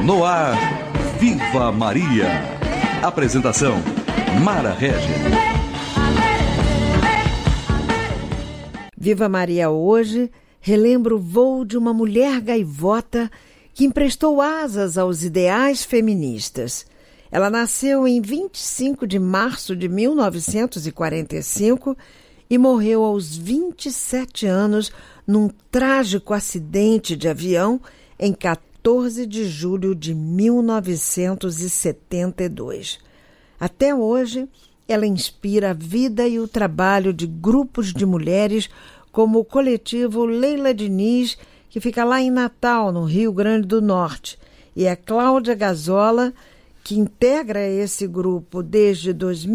No ar, Viva Maria. Apresentação, Mara Régia. Viva Maria hoje relembra o voo de uma mulher gaivota que emprestou asas aos ideais feministas. Ela nasceu em 25 de março de 1945 e morreu aos 27 anos num trágico acidente de avião em 14 de julho de 1972. Até hoje, ela inspira a vida e o trabalho de grupos de mulheres como o coletivo Leila Diniz, que fica lá em Natal, no Rio Grande do Norte, e a Cláudia Gazola, que integra esse grupo desde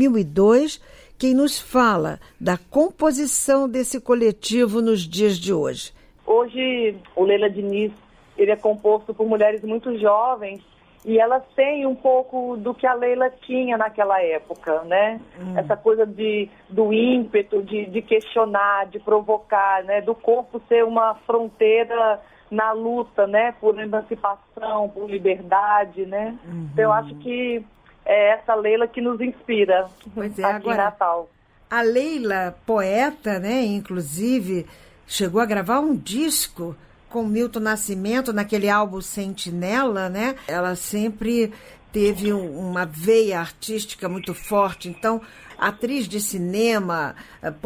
2002, quem nos fala da composição desse coletivo nos dias de hoje. Hoje, o Leila Diniz, ele é composto por mulheres muito jovens e elas têm um pouco do que a Leila tinha naquela época, né? Essa coisa do ímpeto, de questionar, de provocar, né? Do corpo ser uma fronteira na luta, né? Por emancipação, por liberdade, né? Então, eu acho que é essa Leila que nos inspira aqui agora, em Natal. A Leila, poeta, né? Inclusive, chegou a gravar um disco com Milton Nascimento naquele álbum Sentinela, né? Ela sempre teve uma veia artística muito forte. Então, atriz de cinema,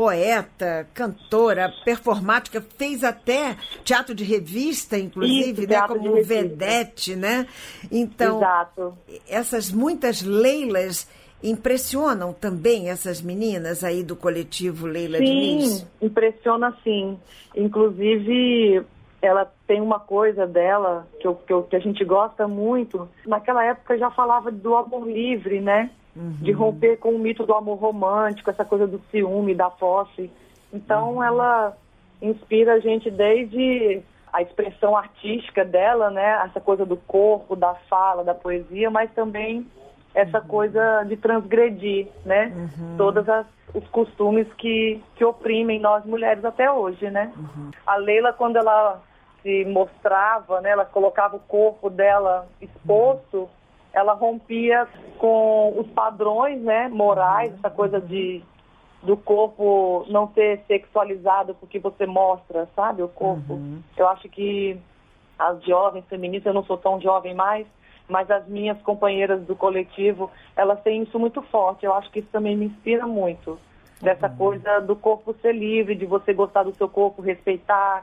poeta, cantora, performática, fez até teatro de revista, inclusive, isso, né? Como vedete, né? Então, exato. Essas muitas Leilas impressionam também essas meninas aí do coletivo Leila Diniz? Sim, impressiona sim. Inclusive, ela tem uma coisa dela que a gente gosta muito. Naquela época já falava do amor livre, né? De romper com o mito do amor romântico, essa coisa do ciúme, da posse. Então ela inspira a gente desde a expressão artística dela, né? Essa coisa do corpo, da fala, da poesia, mas também essa coisa de transgredir, né? Todos os costumes que oprimem nós mulheres até hoje, né? A Leila, quando ela se mostrava, né? Ela colocava o corpo dela exposto, ela rompia com os padrões, né? Morais, essa coisa do corpo não ser sexualizado porque você mostra, sabe? O corpo. Eu acho que as jovens feministas, eu não sou tão jovem mais, mas as minhas companheiras do coletivo, elas têm isso muito forte. Eu acho que isso também me inspira muito. Dessa coisa do corpo ser livre, de você gostar do seu corpo, respeitar,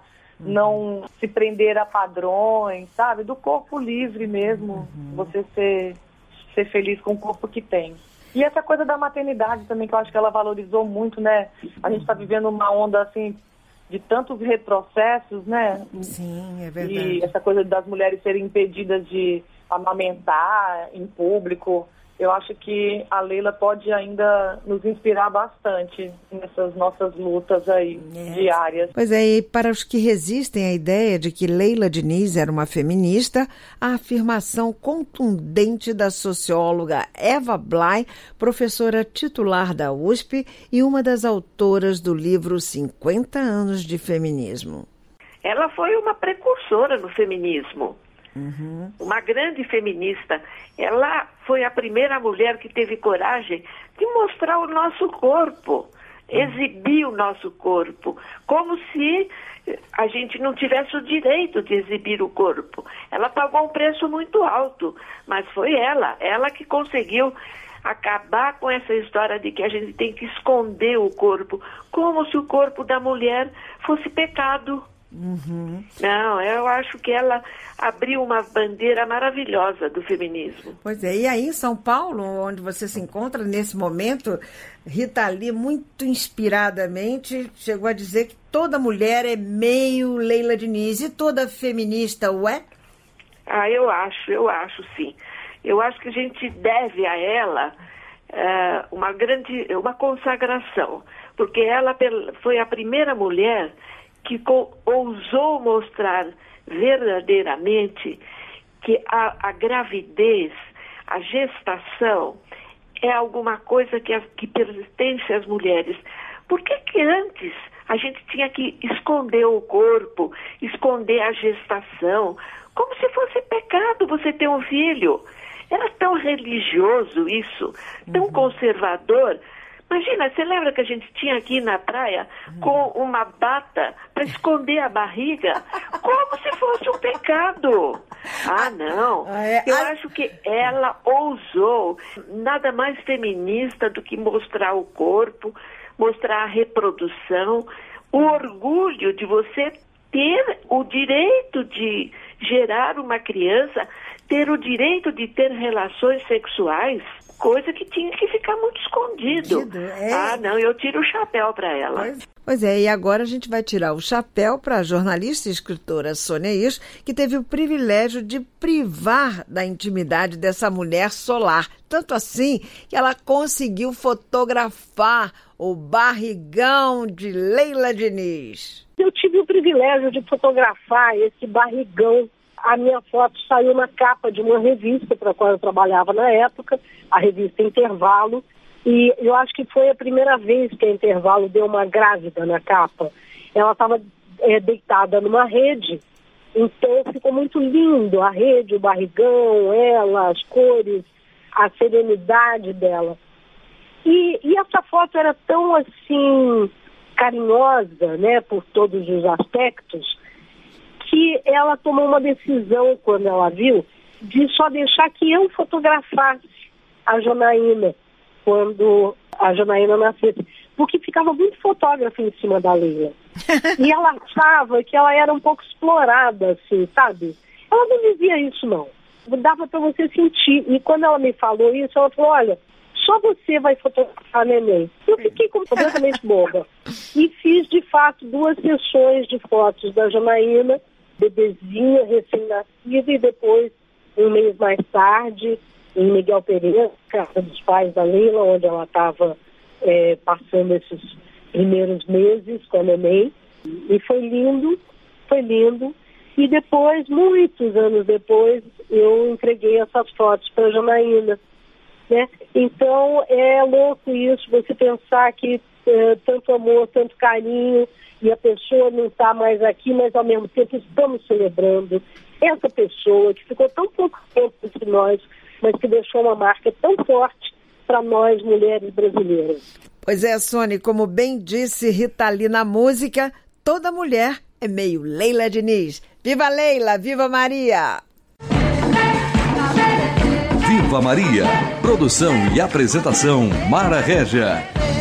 não se prender a padrões, sabe? Do corpo livre mesmo, você ser feliz com o corpo que tem. E essa coisa da maternidade também, que eu acho que ela valorizou muito, né? A gente está vivendo uma onda, assim, de tantos retrocessos, né? Sim, é verdade. E essa coisa das mulheres serem impedidas de amamentar em público. Eu acho que a Leila pode ainda nos inspirar bastante nessas nossas lutas aí diárias. Pois é, e para os que resistem à ideia de que Leila Diniz era uma feminista, a afirmação contundente da socióloga Eva Blay, professora titular da USP e uma das autoras do livro 50 anos de feminismo. Ela foi uma precursora no feminismo. Uma grande feminista. Ela foi a primeira mulher que teve coragem de mostrar o nosso corpo, exibir o nosso corpo, como se a gente não tivesse o direito de exibir o corpo. Ela pagou um preço muito alto, mas foi ela que conseguiu acabar com essa história de que a gente tem que esconder o corpo, como se o corpo da mulher fosse pecado. Não, eu acho que ela abriu uma bandeira maravilhosa do feminismo. Pois é, e aí em São Paulo, onde você se encontra nesse momento, Rita Lee, muito inspiradamente, chegou a dizer que toda mulher é meio Leila Diniz e toda feminista o é? Eu acho sim. Eu acho que a gente deve a ela uma consagração, porque ela foi a primeira mulher que ousou mostrar verdadeiramente que a gravidez, a gestação, é alguma coisa que pertence às mulheres. Por que antes a gente tinha que esconder o corpo, esconder a gestação? como se fosse pecado você ter um filho. Era tão religioso isso, tão conservador. Imagina, você lembra que a gente tinha aqui na praia com uma bata para esconder a barriga? Como se fosse um pecado. Ah, não. Eu acho que ela ousou. Nada mais feminista do que mostrar o corpo, mostrar a reprodução, o orgulho de você ter o direito de gerar uma criança, ter o direito de ter relações sexuais, coisa que tinha que ficar muito escondido. Ah, não, eu tiro o chapéu para ela. Pois é, e agora a gente vai tirar o chapéu para a jornalista e escritora Sônia Hirsch, que teve o privilégio de privar da intimidade dessa mulher solar. Tanto assim que ela conseguiu fotografar o barrigão de Leila Diniz. Eu tive o privilégio de fotografar esse barrigão. A minha foto saiu na capa de uma revista para a qual eu trabalhava na época, a revista Intervalo, e eu acho que foi a primeira vez que a Intervalo deu uma grávida na capa. Ela estava deitada numa rede, então ficou muito lindo a rede, o barrigão, ela, as cores, a serenidade dela. E essa foto era tão assim carinhosa, né, por todos os aspectos, que ela tomou uma decisão, quando ela viu, de só deixar que eu fotografasse a Janaína, quando a Janaína nascesse, porque ficava muito fotógrafo em cima da Leila. E ela achava que ela era um pouco explorada, assim, sabe? Ela não dizia isso, não. Dava para você sentir. E quando ela me falou isso, ela falou, olha, só você vai fotografar a neném. Eu fiquei completamente boba. E fiz, de fato, 2 sessões de fotos da Janaína, bebezinha, recém-nascida, e depois, um mês mais tarde, em Miguel Pereira, casa dos pais da Leila, onde ela estava passando esses primeiros meses com a neném. E foi lindo, foi lindo. E depois, muitos anos depois, eu entreguei essas fotos para a Janaína, né? Então, é louco isso, você pensar que tanto amor, tanto carinho, e a pessoa não está mais aqui, mas ao mesmo tempo estamos celebrando essa pessoa que ficou tão pouco tempo entre nós, mas que deixou uma marca tão forte para nós, mulheres brasileiras. Pois é, Sônia, como bem disse Rita Lee na música, toda mulher é meio Leila Diniz. Viva Leila, viva Maria! Viva Maria! Produção e apresentação, Mara Régia.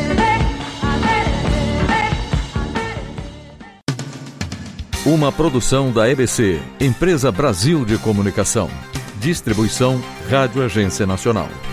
Uma produção da EBC, Empresa Brasil de Comunicação. Distribuição Rádio Agência Nacional.